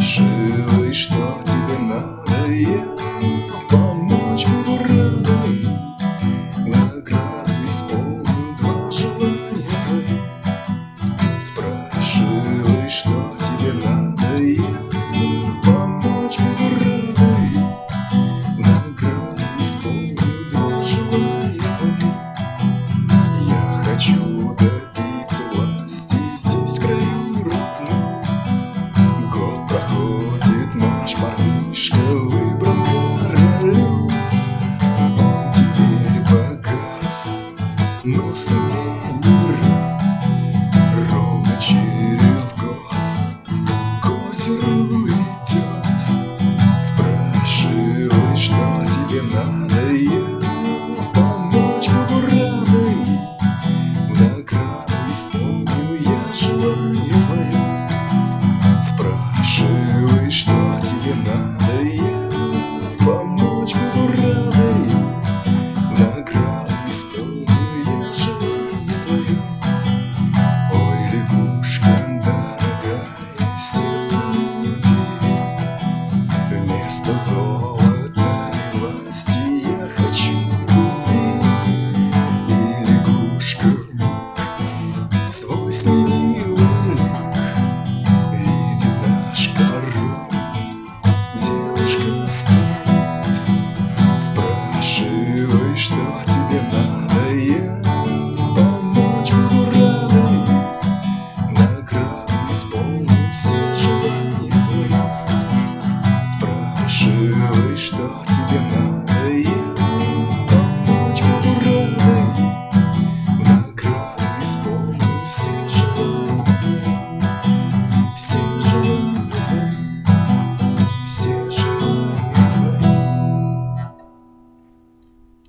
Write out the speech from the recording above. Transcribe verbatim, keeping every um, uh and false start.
Спрашивай, что тебе надо, я помочь буду радой. Награду исполню два желания твои. Спрашивай, что тебе надо, я помочь буду радой. Награду исполню два желания твои. Я хочу добиться власти здесь, в краю родном. Год проходит, наш парнишка выбран королем. Он теперь богат, но сыне не рад. Ровно через год к озеру идет. Спрашивай, что тебе надо, я помочь буду радой. Награду исполню я желание твое. Спрашивай, что тебе надо, я помочь буду радой. Награду исполню я желание твое. Ой, лягушка дорогая, сердцу тебе, вместо золота и власти я хочу любви. И лягушка вмиг свой сменила лик, видит наш король, девушка стоит. Спрашивай, что тебе надо, я помочь буду радой. Награду исполню все желания твои. Спрашивай, что